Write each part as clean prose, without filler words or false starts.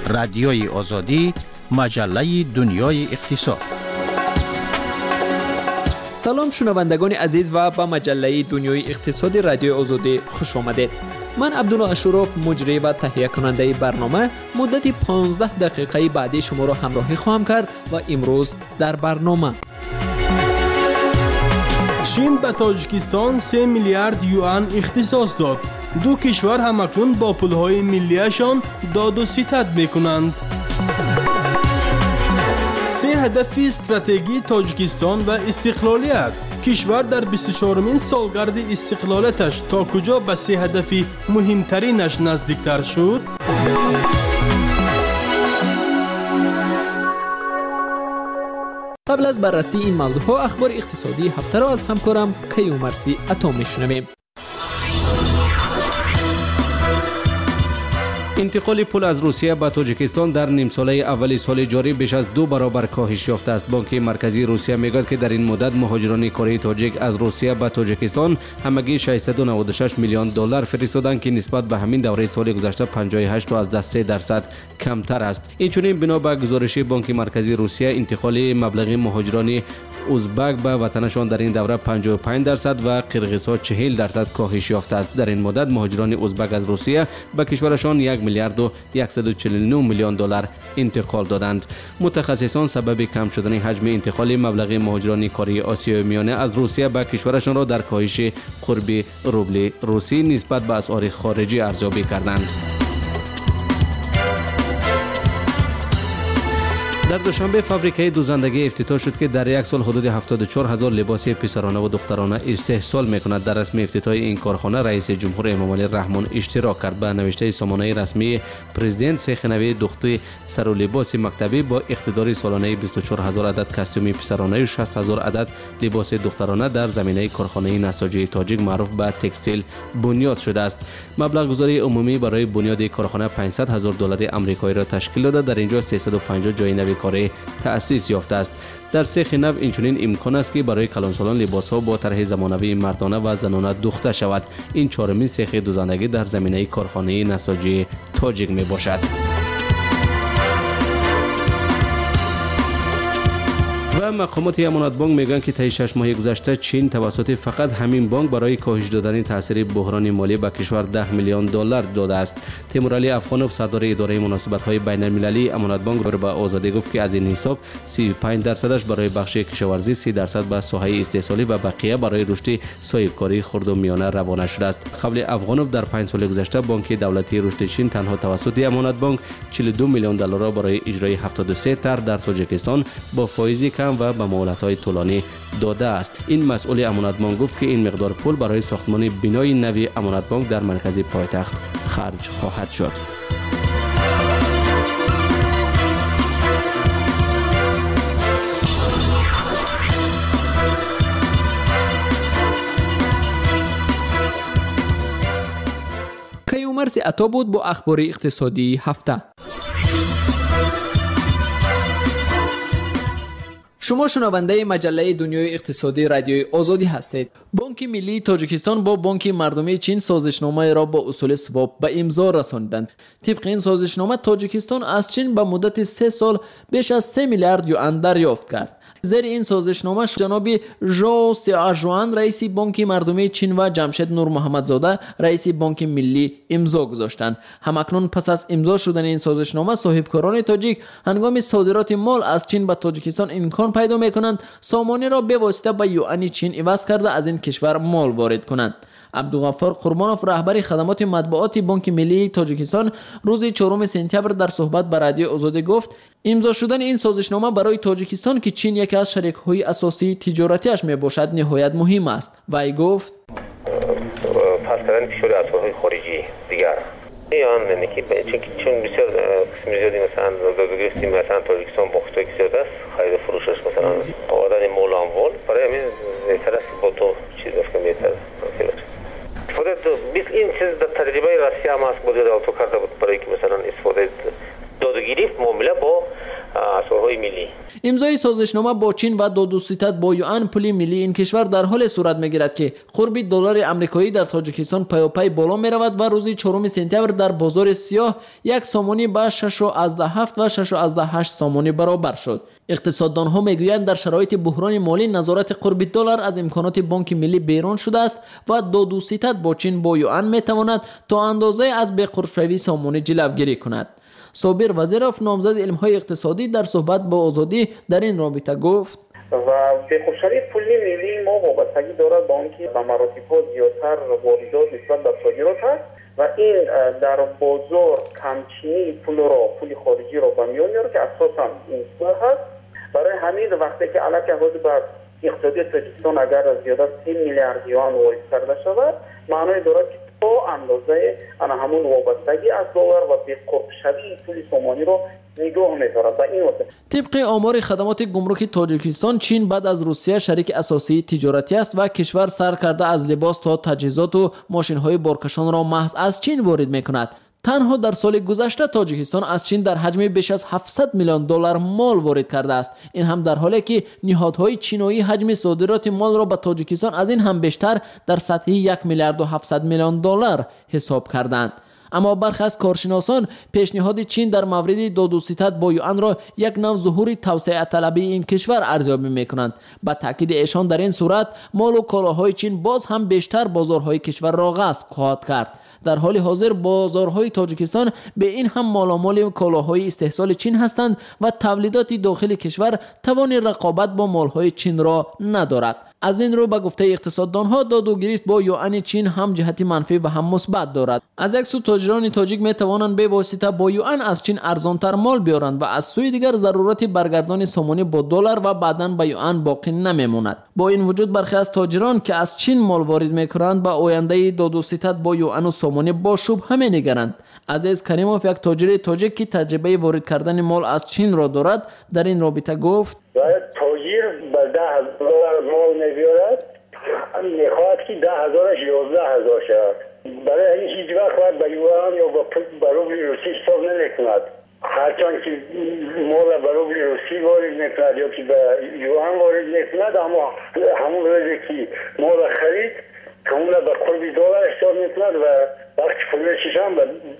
رادیوی آزادی، مجله دنیای اقتصاد. سلام شنوندگان عزیز و به مجله دنیای اقتصاد رادیوی آزادی خوش آمدید. من عبدالله اشرف مجری و تهیه کننده برنامه مدت 15 دقیقه بعدی شما را همراهی خواهم کرد و امروز در برنامه چین به تاجیکستان 3 میلیارد یوان اختصاص داد. دو کشور همکنون با پولهای ملیشان داد و ستد میکنند. 3 هدف استراتژی تاجیکستان و استقلالیت. کشور در 24مین سالگرد استقلالتش تا کجا به 3 هدف مهمترینش نزدیکتر شد؟ قبل از بررسی این موضوع ها اخبار اقتصادی هفته را از همکارم کیومرثی عطا میشنویم. انتقال پول از روسیه به تاجیکستان در نیم ساله اول سال جاری بیش از 2 برابر کاهش یافته است. بانک مرکزی روسیه میگوید که در این مدت مهاجران کره تاجیک از روسیه به تاجیکستان همگی 696 میلیون دلار فرستادند که نسبت به همین دوره سال گذشته 58.3% کمتر است. اینچنین بنا به گزارش بانک مرکزی روسیه انتقال مبلغ مهاجران ازبک به وطنشان در این دوره 55% و قرقیزها 40% کاهش یافته است. در این مدت مهاجران ازبک از روسیه به کشورشان 1 میلیارد و 149 میلیون دلار انتقال دادند. متخصصان سبب کم شدن حجم انتقال مبلغ مهاجران کره آسیای میانه از روسیه به کشورشان را در کاهش قرب روبل روسی نسبت به اسعار خارجی ارزیابی کردند. در دوشنبه فابریکه دوزندگی افتتاح شد که در یک سال حدود 74,000 لباس پسرانه و دخترانه استحصال میکند. در رسم افتتاح این کارخانه رئیس جمهور امامعلی رحمان اشتراک کرد. به نوشته سامانه رسمی پرزیدنت سیخ نوی دخت سر و لباس مکتبی با اقتدار سالانه 24,000 عدد کاستوم پسرانه و 60,000 عدد لباس دخترانه در زمینه کارخانه نساجی تاجیک معروف به تکستیل بنیاد شده است. مبلغ گذاری عمومی برای بنیاد کارخانه 500,000 دلار آمریکایی را تشکیل داده. در اینجا 350 جای نوی کاری تأسیس یافته است. در سیخ نو اینچنین امکان است که برای کلانسالان لباس‌ها با طرح زمانوی مردانه و زنانه دوخته شود. این چهارمین سیخ دوزندگی در زمینه کارخانه نساجی تاجیک می باشد. و مقامات امانت بانک میگن که طی 6 ماه گذشته چین توسط فقط همین بانک برای کاهش دادن تاثیر بحران مالی به کشور 10 میلیون دلار داده است. تیمورعلی افغانوف صدر اداره مناسبت‌های بین‌المللی امانت بانک به آزادی گفت که از این حساب 35% برای بخش کشاورزی، 30% به ساحه استحصالی و بقیه برای رشد صاحبکاری خرد و میانه روانه شده است. قبل افغانوف در 5 سال گذشته بانک دولتی رشد چین تنها توسط امانت بانک 42 میلیون دلار برای اجرای 73 طرح در تاجیکستان با فایزی کم و به مهلت‌های طولانی داده است. این مسئول امانت بانک گفت که این مقدار پول برای ساختمان بنای نوی امانت بانک در مرکز پایتخت خرج خواهد شد. کیومرثی عطا بود با اخبار اقتصادی هفته. شما شنونده مجله دنیای اقتصادی رادیوی آزادی هستید. بانک ملی تاجیکستان با بانک مردمی چین سازشنامه را با اصول سواب به امضا رساندند. طبق این سازشنامه تاجیکستان از چین به مدت 3 سال بیش از 3 میلیارد یوان دریافت کرد. زیر این سازشنامه جناب ژو سیاژوان رئیس بانک مردمی چین و جمشید نور محمدزاده رئیس بانک ملی امضا گذاشتند. همکنون پس از امضا شدن این سازشنامه صاحبکاران تاجیک هنگام صادرات مال از چین به تاجیکستان امکان پیدا میکنند سامانه را به واسطه به یوان چین عوض کرده از این کشور مال وارد کنند. عبدالغفار قربانوف رهبر خدمات مطبوعاتی بانک ملی تاجیکستان روز 4 سپتامبر در صحبت با رادیو آزادی گفت امضا شدن این سازشنامه برای تاجیکستان که چین یکی از شریک‌های اساسی تجارتیش میباشد نهایت مهم است. وی گفت پس کردن فشار اسعارهای خارجی دیگر یعنی که چون بسیار قسم زیادی مثلا دادگیری مثلا تاجیکستان با خطایی که زیاد است خرید فروشش مثلا آوردن مال و اموال برای همین بهتر است با تو چیز بکنم بهتر استفاده این چیز در تجربه روسیه هم هست بوده تو کرده بود برای که مثلا استفاده دادگیری معامله با اسرارهای ملی. امضای سازشنامه با چین و دادوستد با یوان پول ملی این کشور در حال صورت میگیرد که قرب دلار آمریکایی در تاجیکستان پیاپی بالا می رود و روز 4 سپتامبر در بازار سیاه یک سامانی به 6.7 و 6.8 سامانی برابر شد. اقتصاددان ها میگویند در شرایط بحران مالی نظارت قرب دلار از امکانات بانک ملی بیرون شده است و دادوستد با چین با یوان می تواند تا اندازه از به قرب شوی سامانی جلوگیری کند. صابر وزیرов نامزد علم‌های اقتصادی در صحبت با آزادی در این رابطه گفت و به قرب‌شوی پولی ملی ما وابستگی دارد با آنکه به مراتب زیادتر واردات نسبت به صادرات هست و این در بازار کمچینی پول خارجی را به میان میاره که اساساً این هست. برای همین وقتی که علاوه بر اقتصادی تاجیکستان اگر زیاده 3 میلیارد یوان وارد کرده شود معنی دارد که تا اندازه همون وابستگی از دلار و به قرب شوی پول سامانی رو نگاه می‌دارد. و این طبق آمار خدمات گمرک تاجیکستان چین بعد از روسیه شریک اساسی تجارتی است و کشور سر کرده از لباس تا تجهیزات و ماشین‌های بارکشان را محض از چین وارد می‌کند. تنها در سال گذشته تاجیکستان از چین در حجم بیش از 700 میلیون دلار مال وارد کرده است. این هم در حالی که نهادهای چینی حجم صادرات مال را به تاجیکستان از این هم بیشتر در سطح 1 میلیارد و 700 میلیون دلار حساب کردند. اما برخی از کارشناسان پیشنهاد چین در مورد دادوستد با یوان را یک نوع ظهور توسعه طلبی این کشور ارزیابی میکنند. با تاکید ایشان در این صورت مال و کالاهای چین باز هم بیشتر بازارهای کشور را غصب خواهد کرد. در حال حاضر بازارهای تاجیکستان به این هم مالامال کالاهای استحصال چین هستند و تولیدات داخل کشور توان رقابت با مالهای چین را ندارد. از این رو به گفته اقتصاددانها داد و گرفت با یوان چین هم جهت منفی و هم مثبت دارد. از یک سو تاجران تاجیک می توانند به واسطه با یوان از چین ارزانتر مال بیارند و از سوی دیگر ضرورت برگردان سامانی با دلار و بعداً به یوان باقی نمیماند. با این وجود برخی از تاجران که از چین مال وارد میکنند به آینده دادوستد با یوان و سامانی با شبهه نگرند. عزیز کریموف یک تاجر تاجیک که تجربه وارد کردن مال از چین را دارد در این رابطه گفت تاجر به 10,000 مال نمیارد میخواهد که 10,000 11,000 شود. برای این هیچ وقت باید به یوان یا به روبل روسی حساب نمیکند. هرچند که مال به روبل روسی وارد میکند یا که به یوان وارد میکند اما همون روزی که مال خرید کمون به قرب دلار حساب میکند و وقتی فروشش هم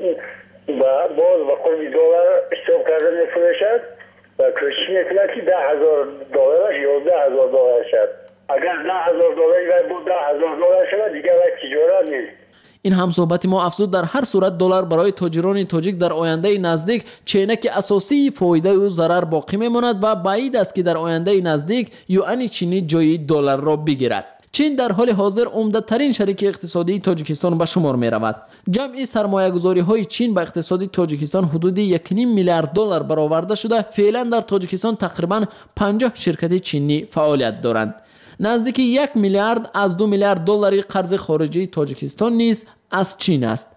باز به قرب دلار حساب کرده میفروشد و کوشش میکند که 10,000 دلارش 11,000 دلار شد. اگر 10,000 دلاری بود 10,000 دلار شد دیگر تجارت نیست. این هم صحبت ما افزود در هر صورت دلار برای تاجران تاجیک در آینده نزدیک چینک اساسی فایده و ضرر باقی میماند و بعید است که در آینده نزدیک یوان چینی جای دلار را بگیرد. چین در حال حاضر عمده ترین شریک اقتصادی تاجیکستان به شمار می رود. جمعی سرمایه گذاری های چین به اقتصاد تاجیکستان حدود 1.5 میلیارد دلار برآورده شده. فعلا در تاجیکستان تقریبا 50 شرکت چینی فعالیت دارند. نزدیک 1 میلیارد از 2 میلیارد دلاری قرض خارجی تاجیکستان نیز از چین است.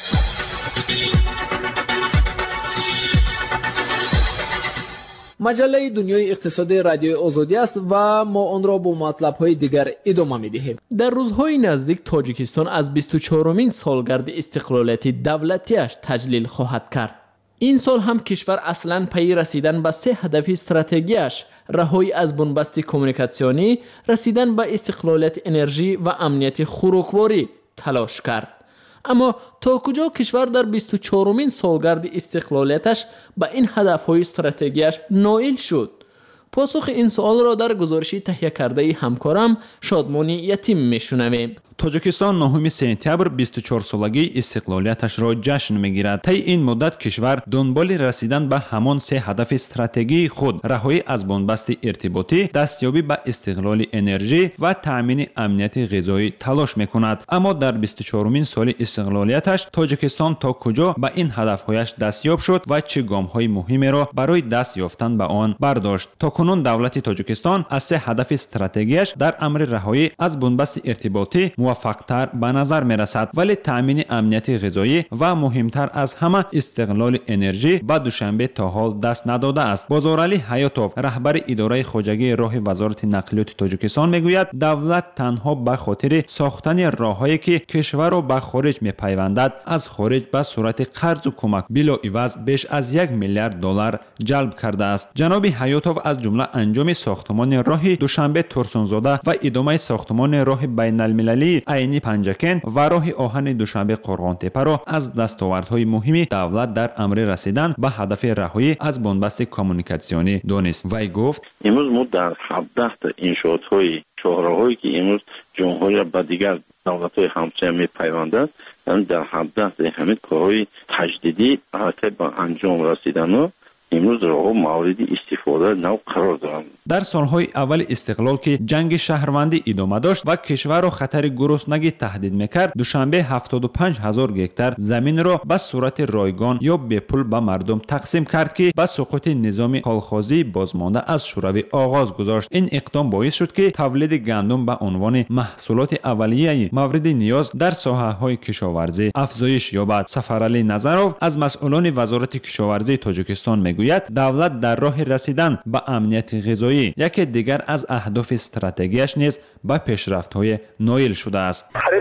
مجله دنیای اقتصادی رادیوی آزادی است و ما آن را با مطلب‌های دیگر ادامه می‌دهیم. در روزهای نزدیک تاجیکستان از 24مین سالگرد استقلالیت دولتیش تجلیل خواهد کرد. این سال هم کشور اصلاً پی رسیدن به 3 هدف استراتژیش رهایی از بنبست کمیونیکاسیونی، رسیدن به استقلالیت انرژی و امنیت خوراکواری تلاش کرد. اما تا کجا کشور در 24مین سالگرد استقلالیتش به این هدف‌های استراتژیش نائل شد؟ پاسخ این سوال را در گزارشی تهیه کرده همکارم شادمانی یتیم میشنویم. تاجیکستان 9 سپتامبر 24 سالگی استقلالیتش را جشن میگیرد. طی این مدت کشور دنبال رسیدن به همان 3 هدف استراتژی خود رهایی از بنبست ارتباطی، دستیابی به استقلال انرژی و تامین امنیت غذایی تلاش میکند. اما در 24مین سال استقلالیتش تاجیکستان تا کجا به این هدفهایش دستیاب شد و چه گام‌های مهمی را برای دست یافتن به آن برداشت؟ تاکنون دولت تاجیکستان از 3 هدف استراتژیش در امر رهایی از بنبست ارتباطی موفق‌تر به نظر می‌رسد، ولی تأمین امنیت غذایی و مهمتر از همه استقلال انرژی به دوشنبه تا حال دست نداده است. بازارعلی حیاتوف، رهبر اداره خواجگی راه وزارت نقلیات تاجیکستان میگوید دولت تنها به خاطر ساختن راههایی که کشور را به خارج می‌پیوندد از خارج به صورت قرض و کمک بلا عوض بیش از 1 میلیارد دلار جلب کرده است. جناب حیاتوف از جمله انجام ساختمان راه دوشنبه ترسونزاده و ادامه ساختمان راه بین المللی عینی پنجکن و راه آهن دوشنبه قرغانتپه را از دستاوردهای مهم دولت در امر رسیدن به هدف رهایی از بنبست کمیونیکاسیونی دانست. وی گفت امروز ما در 17 تا انشاءات‌های شاهراهایی که امروز جمهوری با دیگر دولت‌های همسایه می‌پیوندند، در 17 تا همین کارهای تجدیدی حرکت به انجام رسیدن امروز راه‌ها مورد استفاده نو قرار دارند. در سالهای اول استقلال که جنگ شهروندی ادامه داشت و کشور را خطر گرسنگی تهدید میکرد، دوشنبه 75,000 گکتار زمین را به صورت رایگان یا به پول به مردم تقسیم کرد که به سقوط نظام کالخوازی بازمانده از شوروی آغاز گذاشت. این اقدام باعث شد که تولید گندم به عنوان محصولات اولیه مورد نیاز در ساحه‌های کشاورزی افزایش یابد. سفرعلی نظرов از مسئولان وزارت کشاورزی تاجیکستان میگوید دولت در راه رسیدن به امنیت غذایی یکی دیگر از اهداف استراتژیش نیز به پیشرفت‌های نایل شده است. قریب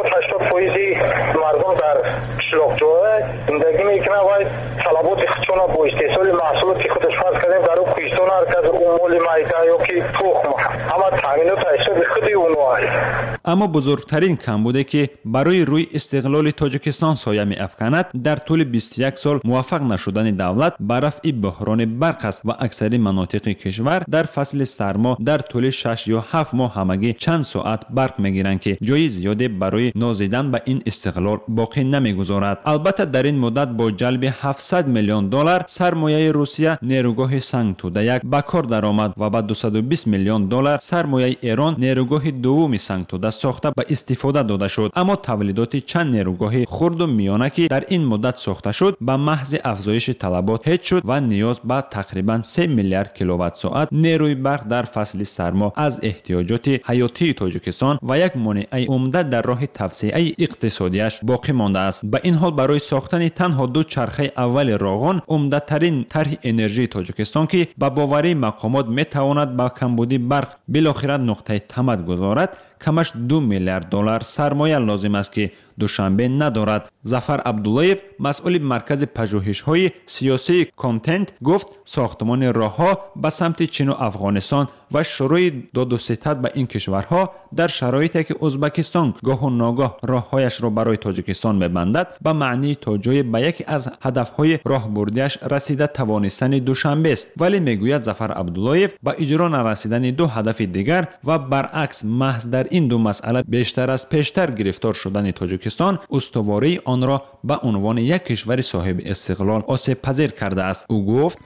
70-80% مردم در قشلاق‌جوها زندگی میکنند و طلبات خودشون با استحصال محصولاتی خودش فرض کردیم در اون کوهستان از اموال میده یا که تخم اما تامینات حساب خودی اونها. اما بزرگترین کمبودی که برای روی استقلال تاجیکستان سایه می‌افکند در طول 21 سال موفق نشدن دولت به رفع بحران برق است و اکثر مناطق کشور در فصل سرما در طول 6 یا 7 ماه همگی چند ساعت برق میگیرند که جای زیادی برای نازیدن به این استقلال باقی نمیگذارد. البته در این مدت با جلب 700 میلیون دلار سرمایه روسیه نیروگاه سنگ توده یک به کار درآمد و با 220 میلیون دلار سرمایه ایران نیروگاه دوم سنگ توده ساخته به استفاده داده شد. اما تولیدات چند نیروگاه خرد و میانه که در این مدت ساخته شد به محض افزایش طلبات هیچ شد و نیاز به تقریبا 3 میلیارد کیلووات ساعت نیروی برق در فصل سرما از احتیاجات حیاتی تاجیکستان و یک مانع عمده در راه توسعه اقتصادیش باقی مانده است. به این حال برای ساختن تنها 2 چرخه اول راغان عمده ترین طرح انرژی تاجیکستان که به باوری مقامات میتواند با کمبودی برق بالاخره نقطه تمد گذارد کمش 2 میلیارد دلار سرمایه لازم است که دوشنبه ندارد. ظفر عبداللهیف مسئول مرکز پژوهش‌های سیاسی کانتنت گفت ساختمان راه‌ها به سمت چین و افغانستان و شروع داد و ستد به این کشورها در شرایطی که ازبکستان گاه و ناگاه راههایش را برای تاجیکستان می‌بندد به معنی تا جای به یکی از هدف‌های راهبردیش رسیده توانستن دوشنبه است. ولی میگوید ظفر عبداللهیف با اجرا نرسیدن 2 هدف دیگر و برعکس محض در این 2 مسئله بیشتر از پیشتر گرفتار شدن تاجیکستان استواری آن را به عنوان یک کشور صاحب استقلال آسیب پذیر کرده است. او گفت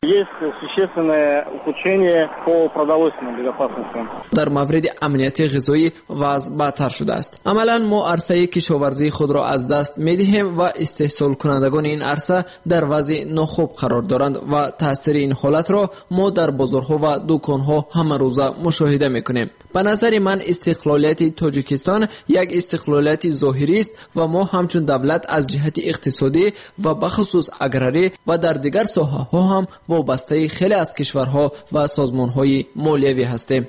در مورد امنیت غذایی وضع بدتر شده است. عملا ما عرصه کشاورزی خود را از دست می‌دهیم و استحصال کنندگان این عرصه در وضع ناخوب قرار دارند و تاثیر این حالت را ما در بازارها و دکانها همه روزه مشاهده می‌کنیم. به نظر من استقلالیت تاجیکستان یک استقلالیت ظاهری است و ما همچون دولت از جهت اقتصادی و بخصوص اگراری و در دیگر ساحه‌ها هم وابسته خیلی از کشورها و سازمان‌های مالیوی هستیم.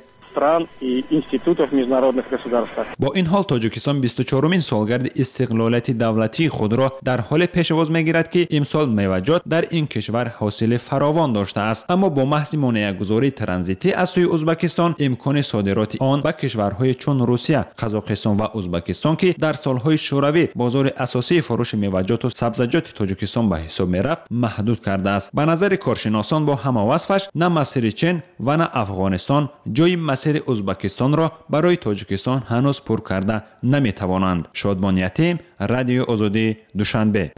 با این حال تاجیکستان 24مین سالگرد استقلالیت دولتی خود را در حال پیشواز می‌گیرد که امسال میوه‌جات در این کشور حاصل فراوان داشته است، اما با محض مانع‌گذاری ترانزیتی از سوی ازبکستان امکان صادرات آن به کشورهای چون روسیه، قزاقستان و ازبکستان که در سالهای شوروی بازار اساسی فروش میوه‌جات و سبزیجات تاجیکستان به حساب می‌رفت محدود کرده است. به نظر کارشناسان با همه وصفش نه مسیر چین و نه افغانستان جای مسیر ازبکستان را برای تاجیکستان هنوز پر کرده نمیتوانند. شادمان یتیم، رادیو آزادی، دوشنبه.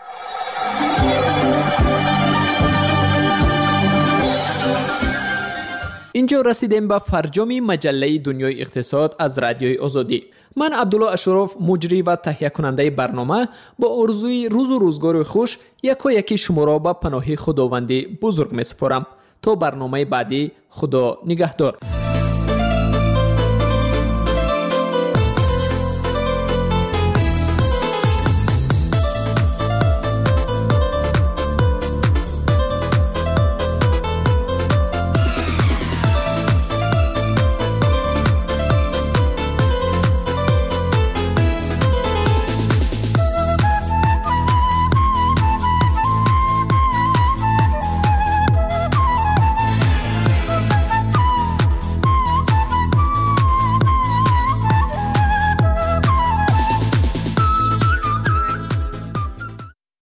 اینجا رسیدیم به فرجام مجله دنیای اقتصاد از رادیوی آزادی. من عبدالله اشرف، مجری و تهیه کننده برنامه، با آرزوی روز و روزگار خوش یکی شما را به پناه خداوندی بزرگ میسپارم. تا برنامه بعدی، خدا نگهدار.